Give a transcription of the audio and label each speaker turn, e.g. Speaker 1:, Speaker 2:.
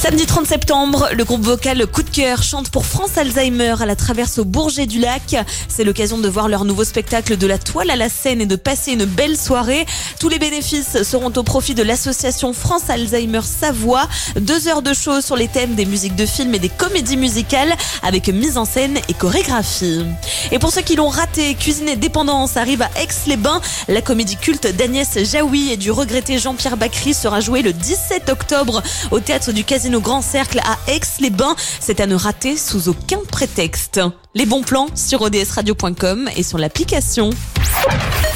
Speaker 1: Samedi 30 septembre, le groupe vocal Coup de cœur chante pour France Alzheimer à la Traverse au Bourget du Lac. C'est l'occasion de voir leur nouveau spectacle de la toile à la scène et de passer une belle soirée. Tous les bénéfices seront au profit de l'association France Alzheimer Savoie. 2 heures de show sur les thèmes des musiques de films et des comédies musicales avec mise en scène et chorégraphie. Et pour ceux qui l'ont raté, Cuisine et Dépendance arrive à Aix-les-Bains. La comédie culte d'Agnès Jaoui et du regretté Jean-Pierre Bacry sera jouée le 17 octobre au théâtre du Casino Grand Cercle à Aix-les-Bains. C'est à ne rater sous aucun prétexte. Les bons plans sur odsradio.com et sur l'application.